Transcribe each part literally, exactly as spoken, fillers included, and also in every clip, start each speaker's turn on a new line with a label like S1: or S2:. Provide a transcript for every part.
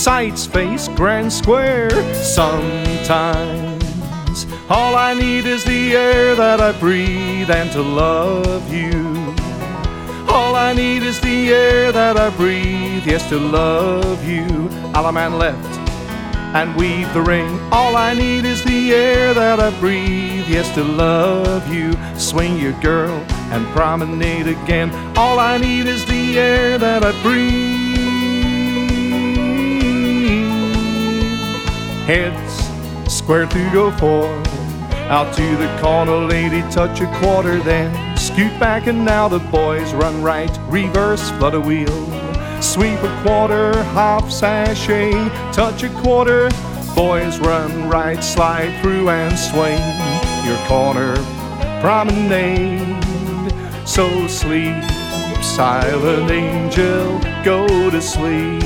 S1: Sights, face, grand square. Sometimes all I need is the air that I breathe and to love you. All I need is the air that I breathe, yes, to love you. A la man left and weave the ring. All I need is the air that I breathe, yes, to love you. Swing your girl and promenade again. All I need is the air that I breathe. Heads square through, go forward. Out to the corner, lady, touch a quarter, then scoot back, and now the boys run right. Reverse, flutter wheel, sweep a quarter, hop, sashay, touch a quarter. Boys run right, slide through and swing your corner. Promenade, so sleep, silent angel, go to sleep.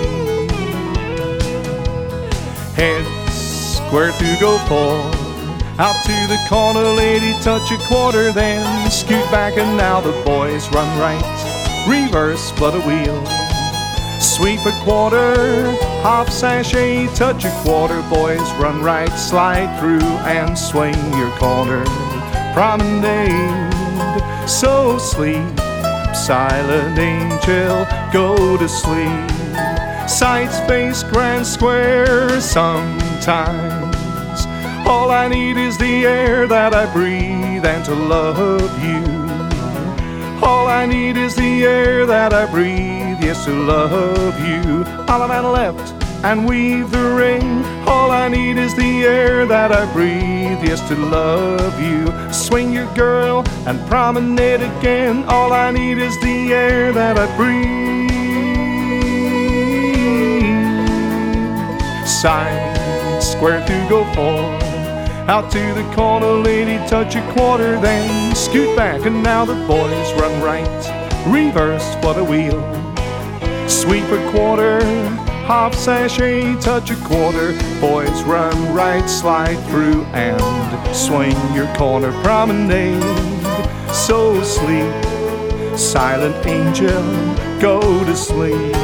S1: Head square through, go forward. Out to the corner, lady, touch a quarter, then scoot back, and now the boys run right. Reverse, flutter wheel, sweep a quarter, hop, sashay, touch a quarter. Boys run right, slide through and swing your corner. Promenade, so sleep, silent angel, go to sleep. Sights, face, grand square. Sometimes all I need is the air that I breathe and to love you. All I need is the air that I breathe, yes, to love you. All man left and weave the ring. All I need is the air that I breathe, yes, to love you. Swing your girl and promenade again. All I need is the air that I breathe. Side, square through, go forward. Out to the corner, lady, touch a quarter, then scoot back, and now the boys run right. Reverse, flutter wheel, sweep a quarter, hop, sashay, touch a quarter. Boys run right, slide through and swing your corner. Promenade, so sleep, silent angel, go to sleep.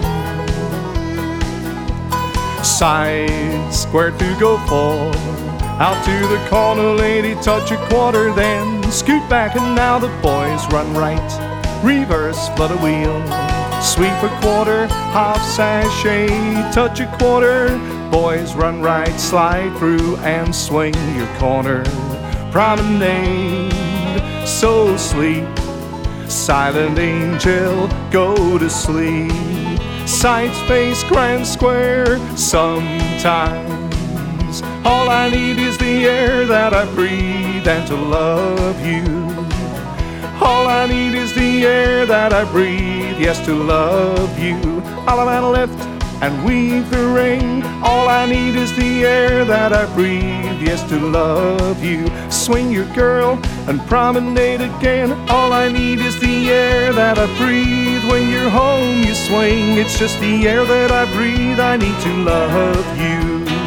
S1: Side, square through, go forward. Out to the corner, lady, touch a quarter, then scoot back, and now the boys run right. Reverse, flutter wheel, sweep a quarter, hop, sashay, touch a quarter. Boys run right, slide through and swing your corner. Promenade, so sleep, silent angel, go to sleep. Sights, face, grand square. Sometimes all I need is the air that I breathe and to love you. All I need is the air that I breathe, yes, to love you. All I left and weave the ring. All I need is the air that I breathe, yes, to love you. Swing your girl and promenade again. All I need is the air that I breathe. When you're home you swing, it's just the air that I breathe. I need to love you.